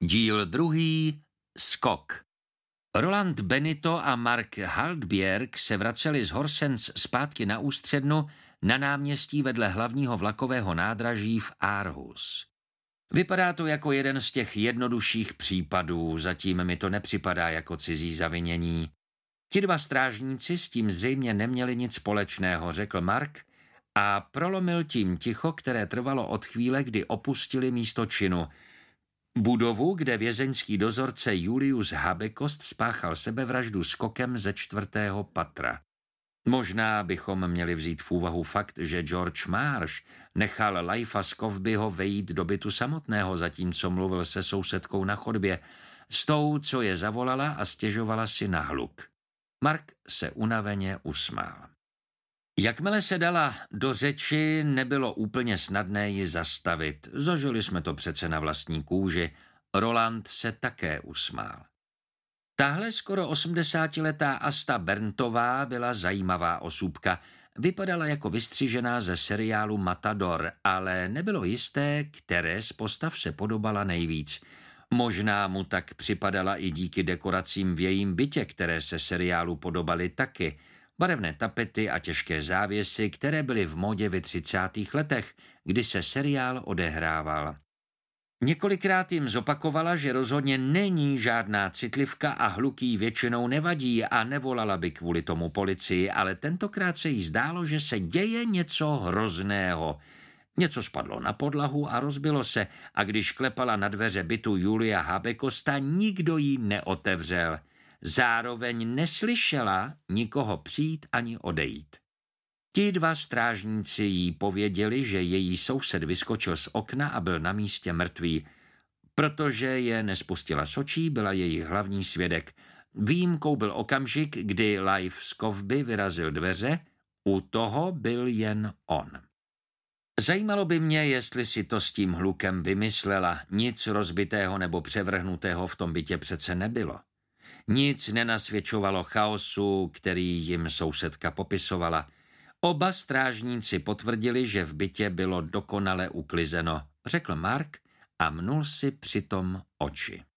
Díl druhý. Skok. Roland Benito a Mark Haltbjerg se vraceli z Horsens zpátky na Ústřednu na náměstí vedle hlavního vlakového nádraží v Aarhus. Vypadá to jako jeden z těch jednodušších případů, zatím mi to nepřipadá jako cizí zavinění. Ti dva strážníci s tím zřejmě neměli nic společného, řekl Mark a prolomil tím ticho, které trvalo od chvíle, kdy opustili místo činu. Budovu, kde vězeňský dozorce Julius Habekost spáchal sebevraždu skokem ze 4. patra. Možná bychom měli vzít v úvahu fakt, že George Marsh nechal Leifa Skovbyho vejít do bytu samotného, zatímco mluvil se sousedkou na chodbě, s tou, co je zavolala a stěžovala si na hluk. Mark se unaveně usmál. Jakmile se dala do řeči, nebylo úplně snadné ji zastavit. Zažili jsme to přece na vlastní kůži. Roland se také usmál. Tahle skoro 80letá Asta Berntová byla zajímavá osůbka. Vypadala jako vystřižená ze seriálu Matador, ale nebylo jisté, které z postav se podobala nejvíc. Možná mu tak připadala i díky dekoracím v jejím bytě, které se seriálu podobaly taky. Barevné tapety a těžké závěsy, které byly v módě ve 30. letech, kdy se seriál odehrával. Několikrát jim zopakovala, že rozhodně není žádná citlivka a hluk jí většinou nevadí a nevolala by kvůli tomu policii, ale tentokrát se jí zdálo, že se děje něco hrozného. Něco spadlo na podlahu a rozbilo se a když klepala na dveře bytu Julia Habekosta, nikdo jí neotevřel. Zároveň neslyšela nikoho přijít ani odejít. Ti dva strážníci jí pověděli, že její soused vyskočil z okna a byl na místě mrtvý. Protože je nespustila z očí, byla jejich hlavní svědek. Výjimkou byl okamžik, kdy Leif Skovby vyrazil dveře, u toho byl jen on. Zajímalo by mě, jestli si to s tím hlukem vymyslela. Nic rozbitého nebo převrhnutého v tom bytě přece nebylo. Nic nenasvědčovalo chaosu, který jim sousedka popisovala. Oba strážníci potvrdili, že v bytě bylo dokonale uklizeno, řekl Mark a mnul si přitom oči.